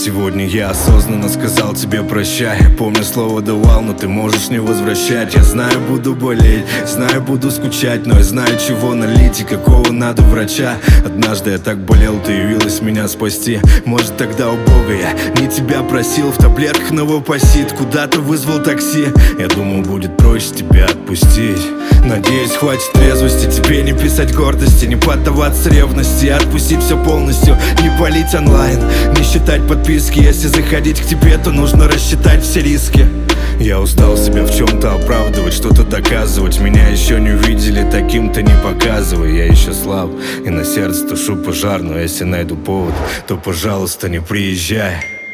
Сегодня я осознанно сказал тебе прощай. Помню, слово давал, но ты можешь не возвращать. Я знаю, буду болеть, знаю, буду скучать, но я знаю, чего налить и какого надо врача. Однажды я так болел, ты явилась меня спасти. Может, тогда у Бога я не тебя просил. В таблетках новопосит, куда-то вызвал такси. Я думал, будет проще тебя отпустить. Надеюсь, хватит трезвости тебе не писать гордости, не поддаваться ревности, отпустить все полностью, не палить онлайн, не считать подписки. Если заходить к тебе, то нужно рассчитать все риски. Я устал себя в чем-то оправдывать, что-то доказывать. Меня еще не увидели, таким-то не показывай. Я еще слаб и на сердце тушу пожар, но если найду повод, то, пожалуйста, не приезжай.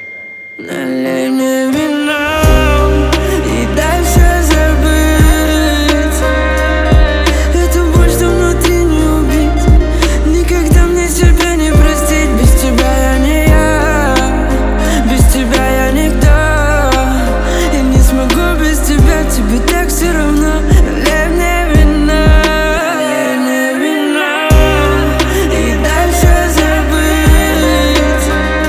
Налей мне вина и дай все забыть. Эту боль, что внутри, не убить. Никогда мне себя не простить. Без тебя я не я, без тебя я никто. Я не смогу без тебя, тебе так все равно. Налей мне вина, налей мне вина и дай все забыть.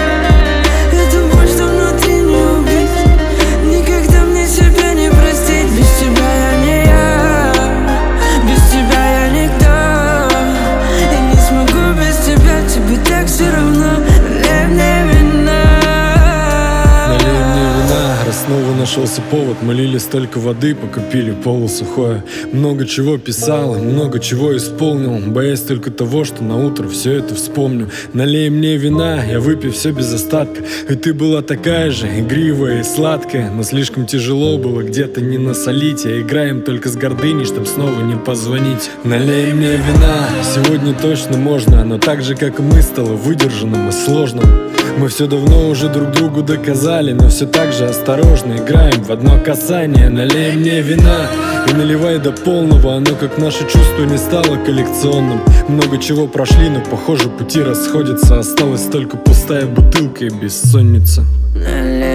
Эту боль, что внутри, не убить. Никогда мне себя не простить. Без тебя я не я, без тебя я никто. Я не смогу без тебя, тебе так все равно. Налей мне вина. Налей мне вина, раз снова нашелся повод. Мы лили столько воды, пока пили полусухое. Много чего писал, много чего исполнил, боясь только того, что на утро все это вспомню. Налей мне вина, я выпью все без остатка. И ты была такая же, игривая и сладкая. Но слишком тяжело было где-то не насолить. А играем только с гордыней, чтоб снова не позвонить. Налей мне вина, сегодня точно можно. Но так же, как и мы, стало выдержанным и сложным. Мы все давно уже друг другу доказали, но все так же осторожно играем в одно касание. Налей мне вина и наливай до полного. Оно, как наше чувство, не стало коллекционным. Много чего прошли, но, похоже, пути расходятся. Осталась только пустая бутылка и бессонница. Налей